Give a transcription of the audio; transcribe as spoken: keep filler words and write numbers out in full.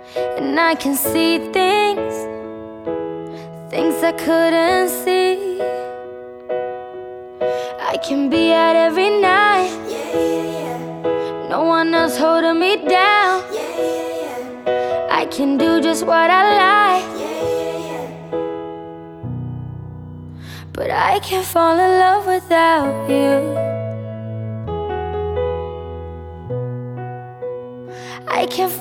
and I can see things, things I couldn't see. I can be out every night, Yeah, yeah, yeah. no one else holding me down. Yeah, yeah, yeah. I can do just what I like, Yeah, yeah, yeah. but I can't fall in love without you. I can't